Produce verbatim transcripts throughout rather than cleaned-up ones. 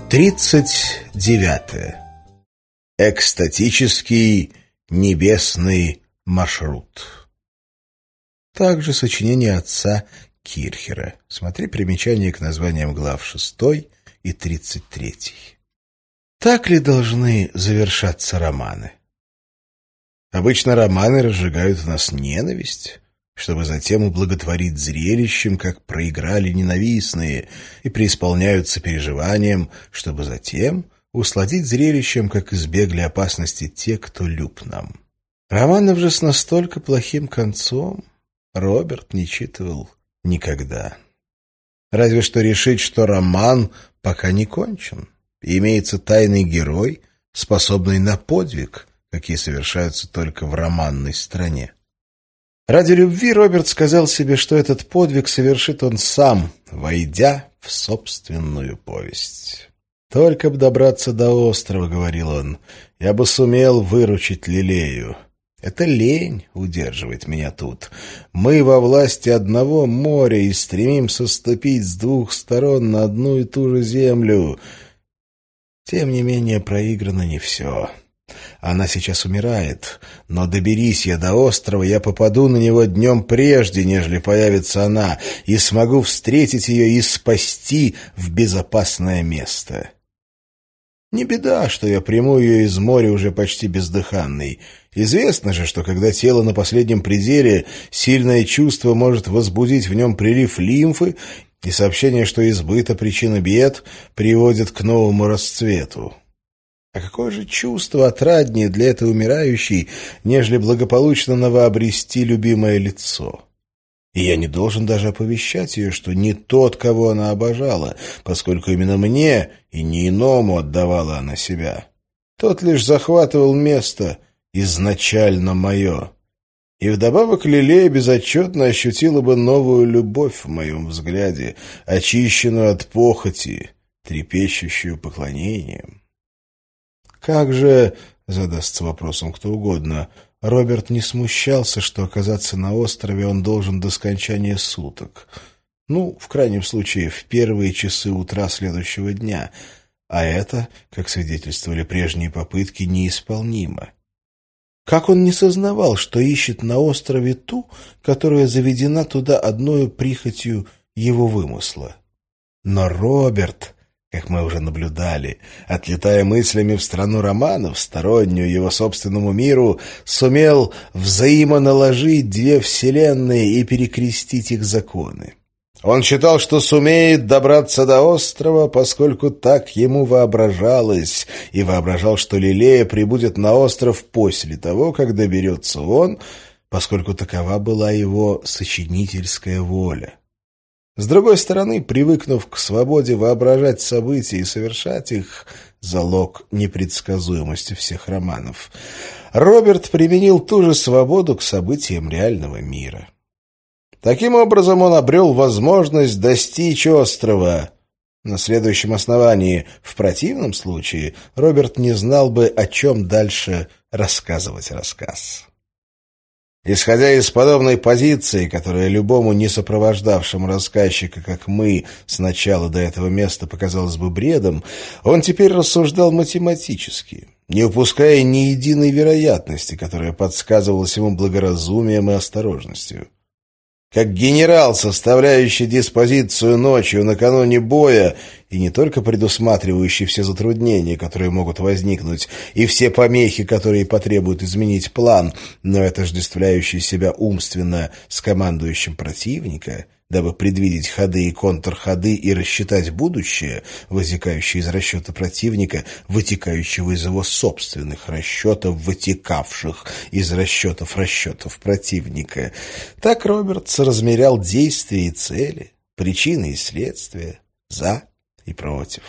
Тридцать девятое. Экстатический небесный маршрут. Также сочинение отца Кирхера. Смотри примечание к названиям глав шестой и тридцать третий. Так ли должны завершаться романы? Обычно романы разжигают в нас ненависть, чтобы затем ублаготворить зрелищем, как проиграли ненавистные, и преисполняются переживанием, чтобы затем усладить зрелищем, как избегли опасности те, кто люб нам. Романов же с настолько плохим концом Роберт не читывал никогда. Разве что решить, что роман пока не кончен, и имеется тайный герой, способный на подвиг, какие совершаются только в романной стране. Ради любви Роберт сказал себе, что этот подвиг совершит он сам, войдя в собственную повесть. «Только б добраться до острова, — говорил он, — я бы сумел выручить Лилею. Это лень удерживает меня тут. Мы во власти одного моря и стремимся ступить с двух сторон на одну и ту же землю. Тем не менее, проиграно не все». Она сейчас умирает, но доберись я до острова, я попаду на него днем прежде, нежели появится она, и смогу встретить ее и спасти в безопасное место. Не беда, что я приму ее из моря уже почти бездыханной. Известно же, что когда тело на последнем пределе, сильное чувство может возбудить в нем прилив лимфы, и сообщение, что избыта причина бед, приводит к новому расцвету. А какое же чувство отраднее для этой умирающей, нежели благополучно новообрести любимое лицо? И я не должен даже оповещать ее, что не тот, кого она обожала, поскольку именно мне и не иному отдавала она себя. Тот лишь захватывал место изначально мое. И вдобавок Лилея безотчетно ощутила бы новую любовь в моем взгляде, очищенную от похоти, трепещущую поклонением. Как же, задастся вопросом кто угодно, Роберт не смущался, что оказаться на острове он должен до скончания суток. Ну, в крайнем случае, в первые часы утра следующего дня. А это, как свидетельствовали прежние попытки, неисполнимо. Как он не сознавал, что ищет на острове ту, которая заведена туда одною прихотью его вымысла? Но Роберт, как мы уже наблюдали, отлетая мыслями в страну романов, стороннюю его собственному миру, сумел взаимоналожить две вселенные и перекрестить их законы. Он считал, что сумеет добраться до острова, поскольку так ему воображалось, и воображал, что Лилея прибудет на остров после того, как доберется он, поскольку такова была его сочинительская воля. С другой стороны, привыкнув к свободе воображать события и совершать их, залог непредсказуемости всех романов, Роберт применил ту же свободу к событиям реального мира. Таким образом, он обрел возможность достичь острова. На следующем основании, в противном случае, Роберт не знал бы, о чем дальше рассказывать рассказ. Исходя из подобной позиции, которая любому не сопровождавшему рассказчика, как мы, сначала до этого места показалась бы бредом, он теперь рассуждал математически, не упуская ни единой вероятности, которая подсказывалась ему благоразумием и осторожностью. Как генерал, составляющий диспозицию ночью накануне боя и не только предусматривающий все затруднения, которые могут возникнуть, и все помехи, которые потребуют изменить план, но отождествляющий себя умственно с командующим противника, дабы предвидеть ходы и контрходы и рассчитать будущее, вытекающее из расчета противника, вытекающего из его собственных расчетов, вытекавших из расчетов расчетов противника. Так Роберт соразмерял действия и цели, причины и следствия, за и против.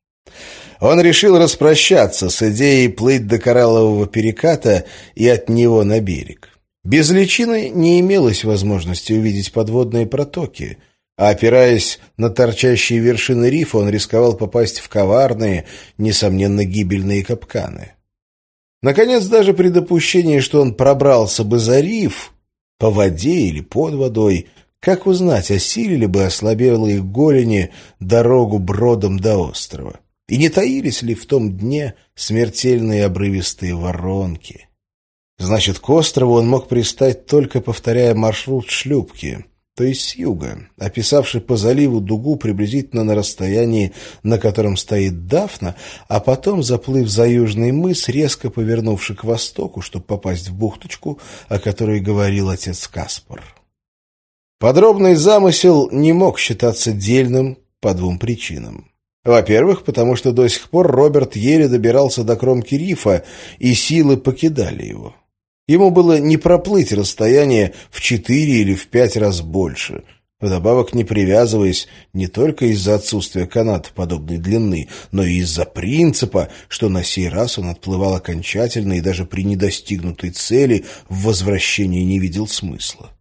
Он решил распрощаться с идеей плыть до кораллового переката и от него на берег. Без личины не имелось возможности увидеть подводные протоки, а опираясь на торчащие вершины рифа, он рисковал попасть в коварные, несомненно, гибельные капканы. Наконец, даже при допущении, что он пробрался бы за риф, по воде или под водой, как узнать, осилили бы ослабелые голени дорогу бродом до острова? И не таились ли в том дне смертельные обрывистые воронки? Значит, к острову он мог пристать, только повторяя маршрут шлюпки, то есть с юга, описавший по заливу дугу приблизительно на расстоянии, на котором стоит Дафна, а потом, заплыв за южный мыс, резко повернувший к востоку, чтобы попасть в бухточку, о которой говорил отец Каспар. Подробный замысел не мог считаться дельным по двум причинам. Во-первых, потому что до сих пор Роберт еле добирался до кромки рифа, и силы покидали его. Ему было не проплыть расстояние в четыре или в пять раз больше, вдобавок не привязываясь не только из-за отсутствия каната подобной длины, но и из-за принципа, что на сей раз он отплывал окончательно и даже при недостигнутой цели в возвращении не видел смысла.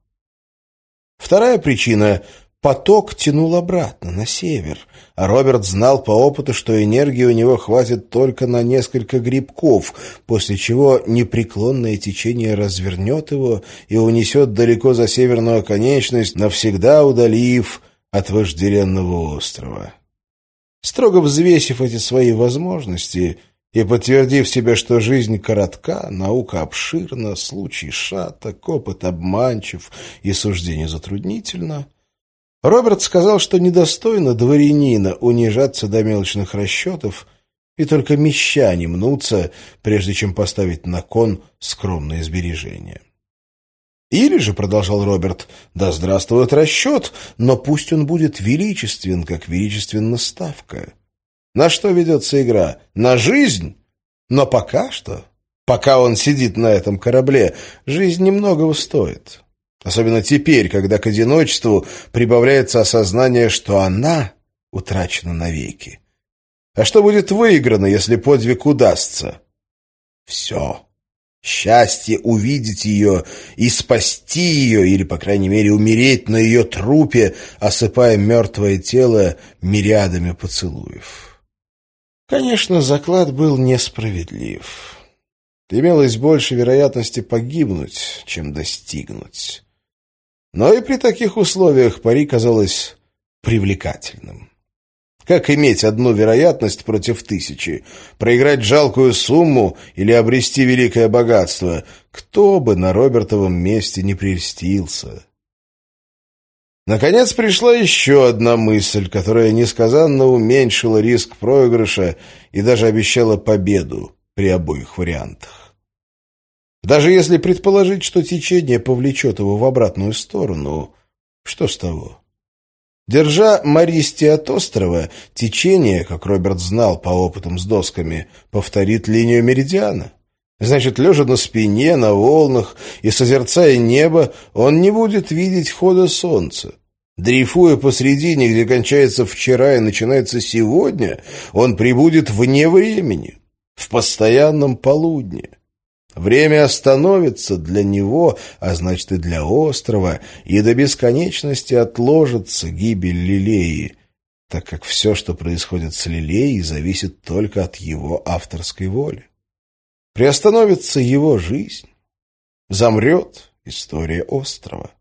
Вторая причина — поток тянул обратно, на север, а Роберт знал по опыту, что энергии у него хватит только на несколько грибков, после чего непреклонное течение развернет его и унесет далеко за северную оконечность, навсегда удалив от вожделенного острова. Строго взвесив эти свои возможности и подтвердив себе, что жизнь коротка, наука обширна, случай шаток, опыт обманчив и суждение затруднительно, Роберт сказал, что недостойно дворянина унижаться до мелочных расчетов, и только мещане мнутся, прежде чем поставить на кон скромные сбережения. Или же, продолжал Роберт, да здравствует расчет, но пусть он будет величествен, как величественна ставка. На что ведется игра? На жизнь? Но пока что, пока он сидит на этом корабле, жизнь немногого стоит. Особенно теперь, когда к одиночеству прибавляется осознание, что она утрачена навеки. А что будет выиграно, если подвиг удастся? Все. Счастье увидеть ее и спасти ее, или, по крайней мере, умереть на ее трупе, осыпая мертвое тело мириадами поцелуев. Конечно, заклад был несправедлив. Имелось больше вероятности погибнуть, чем достигнуть. Но и при таких условиях пари казалось привлекательным. Как иметь одну вероятность против тысячи? Проиграть жалкую сумму или обрести великое богатство? Кто бы на Робертовом месте не прельстился? Наконец пришла еще одна мысль, которая несказанно уменьшила риск проигрыша и даже обещала победу при обоих вариантах. Даже если предположить, что течение повлечет его в обратную сторону, что с того? Держа Мористи от острова, течение, как Роберт знал по опытам с досками, повторит линию меридиана. Значит, лежа на спине, на волнах и созерцая небо, он не будет видеть хода солнца. Дрейфуя посредине, где кончается вчера и начинается сегодня, он прибудет вне времени, в постоянном полудне. Время остановится для него, а значит и для острова, и до бесконечности отложится гибель Лилеи, так как все, что происходит с Лилеей, зависит только от его авторской воли. Приостановится его жизнь, замрет история острова.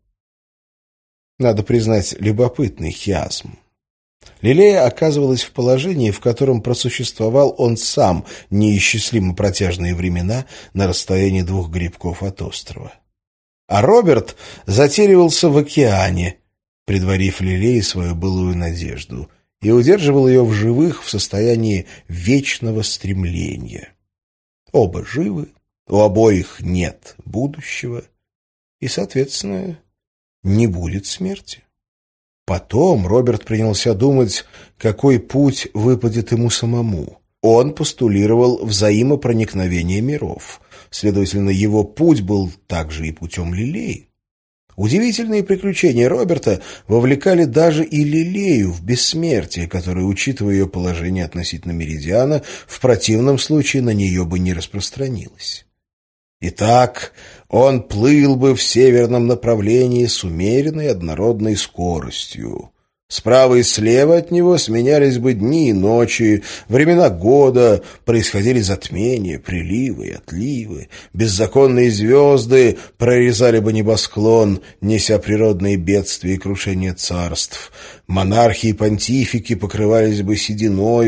Надо признать любопытный хиазм. Лилея оказывалась в положении, в котором просуществовал он сам неисчислимо протяжные времена на расстоянии двух грибков от острова. А Роберт затеривался в океане, предварив Лилее свою былую надежду, и удерживал ее в живых в состоянии вечного стремления. Оба живы, у обоих нет будущего, и, соответственно, не будет смерти. Потом Роберт принялся думать, какой путь выпадет ему самому. Он постулировал взаимопроникновение миров. Следовательно, его путь был также и путем Лилеи. Удивительные приключения Роберта вовлекали даже и Лилею в бессмертие, которое, учитывая ее положение относительно меридиана, в противном случае на нее бы не распространилось. Итак, он плыл бы в северном направлении с умеренной однородной скоростью. Справа и слева от него сменялись бы дни и ночи, времена года, происходили затмения, приливы и отливы, беззаконные звезды прорезали бы небосклон, неся природные бедствия и крушение царств, монархи и понтифики покрывались бы сединою,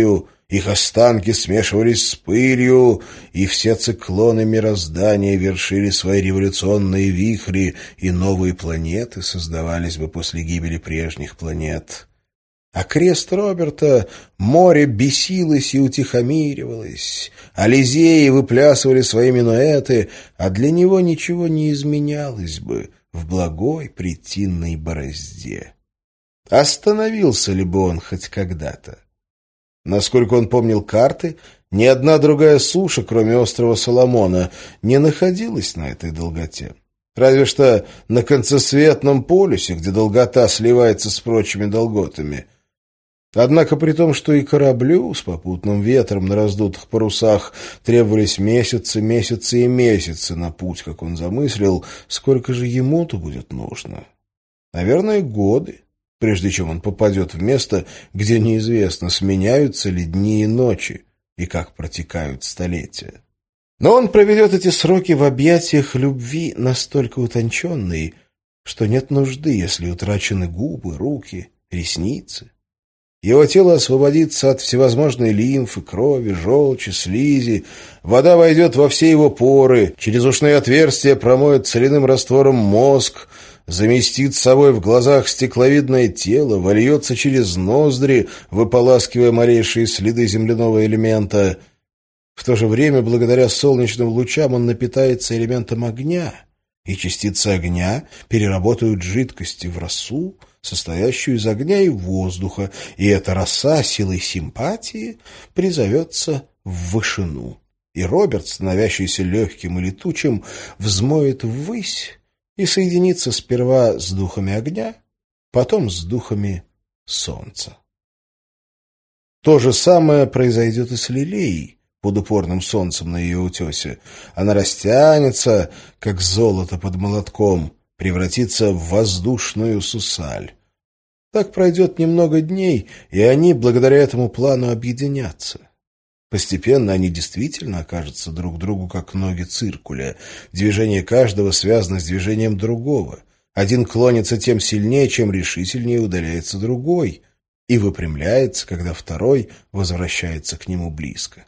их останки смешивались с пылью, и все циклоны мироздания вершили свои революционные вихри, и новые планеты создавались бы после гибели прежних планет. А крест Роберта море бесилось и утихомиривалось, Ализеи выплясывали свои минуэты, а для него ничего не изменялось бы в благой притинной борозде. Остановился ли бы он хоть когда-то? Насколько он помнил карты, ни одна другая суша, кроме острова Соломона, не находилась на этой долготе. Разве что на концесветном полюсе, где долгота сливается с прочими долготами. Однако при том, что и кораблю с попутным ветром на раздутых парусах требовались месяцы, месяцы и месяцы на путь, как он замыслил, сколько же ему-то будет нужно? Наверное, годы, прежде чем он попадет в место, где неизвестно, сменяются ли дни и ночи, и как протекают столетия. Но он проведет эти сроки в объятиях любви настолько утонченной, что нет нужды, если утрачены губы, руки, ресницы. Его тело освободится от всевозможной лимфы, крови, желчи, слизи. Вода войдет во все его поры, через ушные отверстия промоет соляным раствором мозг, заместит собой в глазах стекловидное тело, вольется через ноздри, выполаскивая малейшие следы земляного элемента. В то же время, благодаря солнечным лучам, он напитается элементом огня, и частицы огня переработают жидкости в росу, состоящую из огня и воздуха, и эта роса силой симпатии призовется в вышину. И Роберт, становящийся легким и летучим, взмоет ввысь и соединится сперва с духами огня, потом с духами солнца. То же самое произойдет и с Лилией под упорным солнцем на ее утесе. Она растянется, как золото под молотком, превратится в воздушную сусаль. Так пройдет немного дней, и они, благодаря этому плану, объединятся. Постепенно они действительно окажутся друг другу как ноги циркуля. Движение каждого связано с движением другого. Один клонится тем сильнее, чем решительнее удаляется другой, и выпрямляется, когда второй возвращается к нему близко.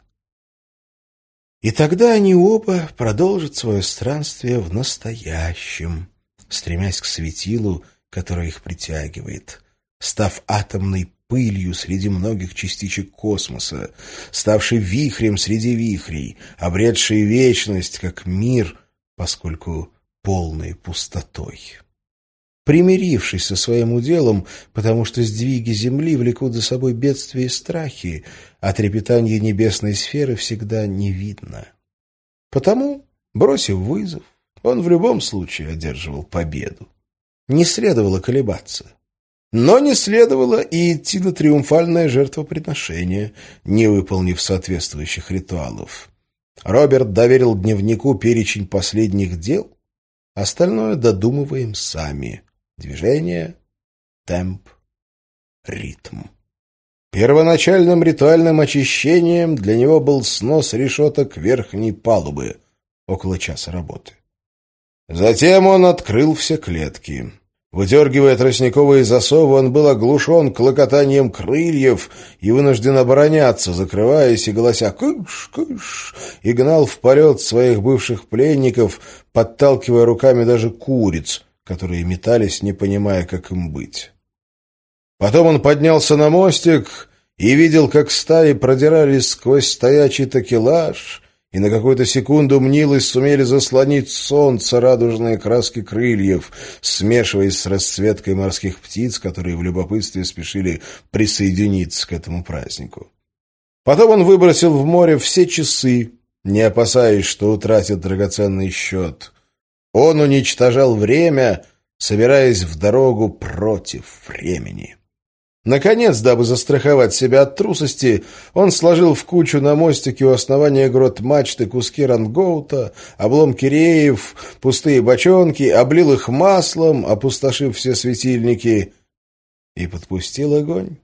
И тогда они оба продолжат свое странствие в настоящем, стремясь к светилу, которое их притягивает, став атомной пылью среди многих частичек космоса, ставшей вихрем среди вихрей, обретшей вечность как мир, поскольку полной пустотой. Примирившись со своим уделом, потому что сдвиги Земли влекут за собой бедствия и страхи, а трепетанье небесной сферы всегда не видно. Потому, бросив вызов, он в любом случае одерживал победу. Не следовало колебаться. Но не следовало и идти на триумфальное жертвоприношение, не выполнив соответствующих ритуалов. Роберт доверил дневнику перечень последних дел, остальное додумываем сами. Движение, темп, ритм. Первоначальным ритуальным очищением для него был снос решеток верхней палубы, около часа работы. Затем он открыл все клетки. Выдергивая тростниковые засовы, он был оглушен клокотанием крыльев и вынужден обороняться, закрываясь и голося «кыш, кыш», и гнал в полет своих бывших пленников, подталкивая руками даже куриц, которые метались, не понимая, как им быть. Потом он поднялся на мостик и видел, как стаи продирались сквозь стоячий такелаж, и на какую-то секунду мнилось сумели заслонить солнце радужные краски крыльев, смешиваясь с расцветкой морских птиц, которые в любопытстве спешили присоединиться к этому празднику. Потом он выбросил в море все часы, не опасаясь, что утратит драгоценный счет. Он уничтожал время, собираясь в дорогу против времени. Наконец, дабы застраховать себя от трусости, он сложил в кучу на мостике у основания грот мачты куски рангоута, обломки реев, пустые бочонки, облил их маслом, опустошив все светильники, и подпустил огонь.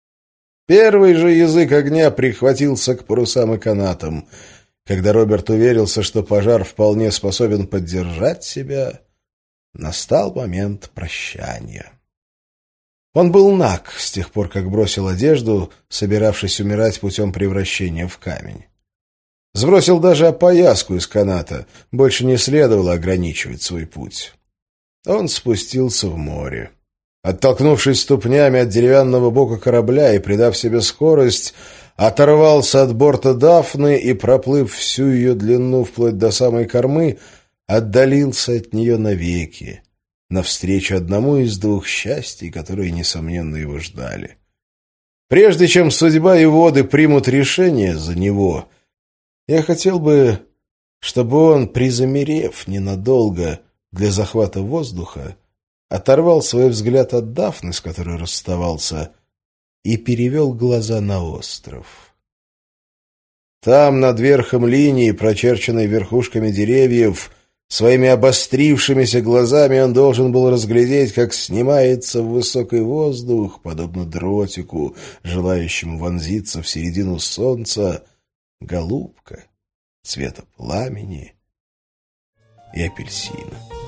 Первый же язык огня прихватился к парусам и канатам. Когда Роберт уверился, что пожар вполне способен поддержать себя, настал момент прощания. Он был наг с тех пор, как бросил одежду, собиравшись умирать путем превращения в камень. Сбросил даже опояску из каната, больше не следовало ограничивать свой путь. Он спустился в море. Оттолкнувшись ступнями от деревянного бока корабля и придав себе скорость, оторвался от борта Дафны и, проплыв всю ее длину вплоть до самой кормы, отдалился от нее навеки, навстречу одному из двух счастий, которые, несомненно, его ждали. Прежде чем судьба и воды примут решение за него, я хотел бы, чтобы он, призамерев ненадолго для захвата воздуха, оторвал свой взгляд от Дафны, с которой расставался, и перевел глаза на остров. Там, над верхом линии, прочерченной верхушками деревьев, своими обострившимися глазами он должен был разглядеть, как снимается в высокий воздух, подобно дротику, желающему вонзиться в середину солнца, голубка цвета пламени и апельсина.